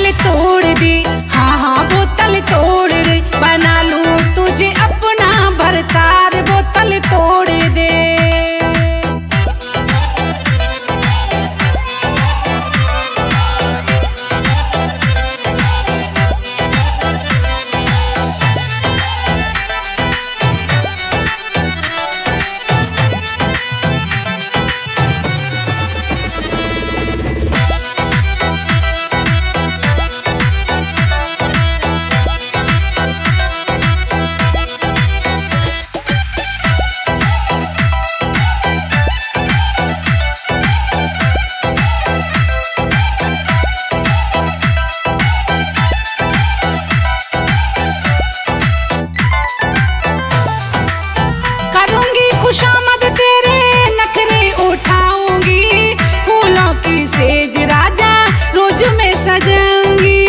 बोतल तोड़ दे, हाँ हाँ बोतल तोड़ दे, बना लूं तुझे अपना भरतार, बोतल तोड़ दे। खुशामद तेरे नखरे उठाऊंगी, फूलों की सेज राजा रोज में सजाऊंगी।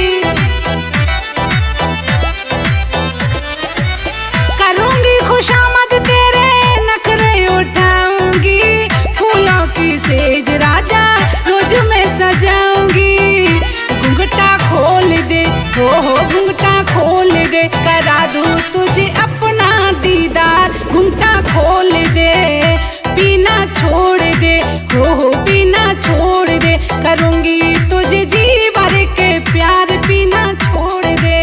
करूंगी खुशामद तेरे नखरे उठाऊंगी, फूलों की सेज राजा रोज में सजाऊंगी। घुंघटा खोल दे, हो घुंघटा खोल दे, करा दूं तुझे अपना दीदार, घुंघटा खोल दे, पीना छोड़ दे, हो पीना छोड़ दे, करूंगी तुझे जी भर के प्यार, पीना छोड़ दे।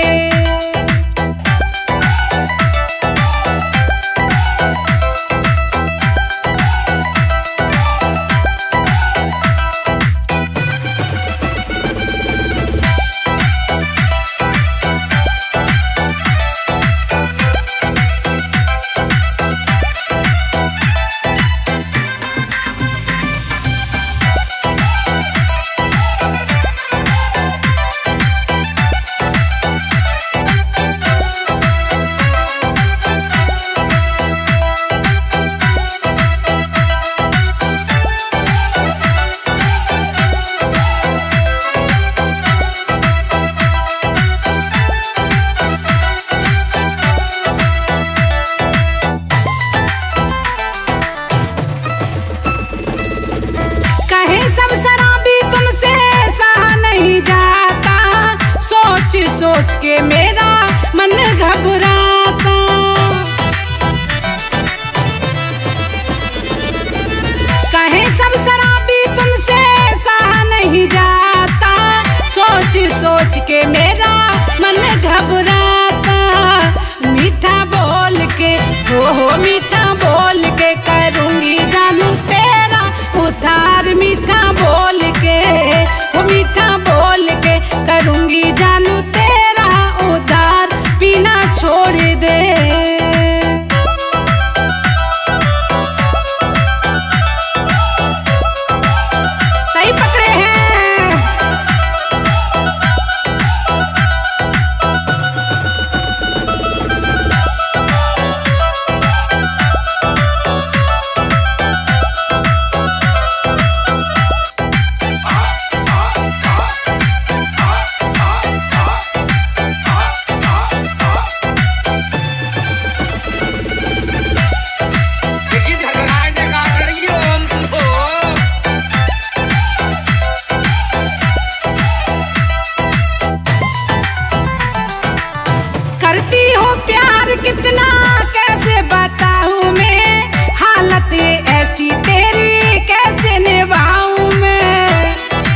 सब शराबी तुमसे सहा नहीं जाता, सोच सोच के मेरा मन घबराता। कहे सब शराबी तुमसे सहा नहीं जाता, सोच सोच के मेरा मन घबराता। मीठा बोल के, हो मीठा बोल के, करूंगी जानू तेरा उधार, मीठा बोल के, वो मीठा बोल के, करूंगी जानू तेरा उधार, पीना छोड़ दे। सही पकड़े हैं। करती हो प्यार कितना कैसे बताऊं मैं, हालत ऐसी तेरी कैसे निभाऊं मैं।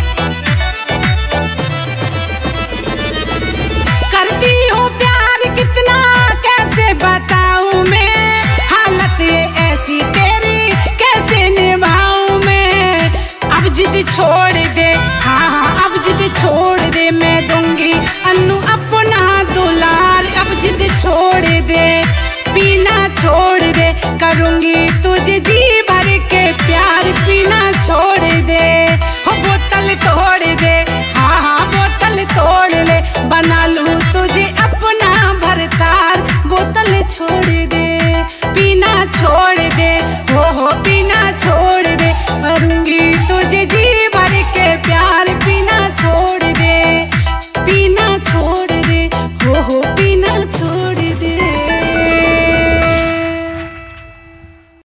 करती हो प्यार कितना कैसे बताऊं मैं, हालत ऐसी तेरी कैसे निभाऊं मैं। अब जिद छोड़ दे, हाँ अब जिद छोड़ दे, मैं दूंगी अन्नू अपना दुलार। अब जिद छोड़ दे, पीना छोड़ दे, करूंगी तुझे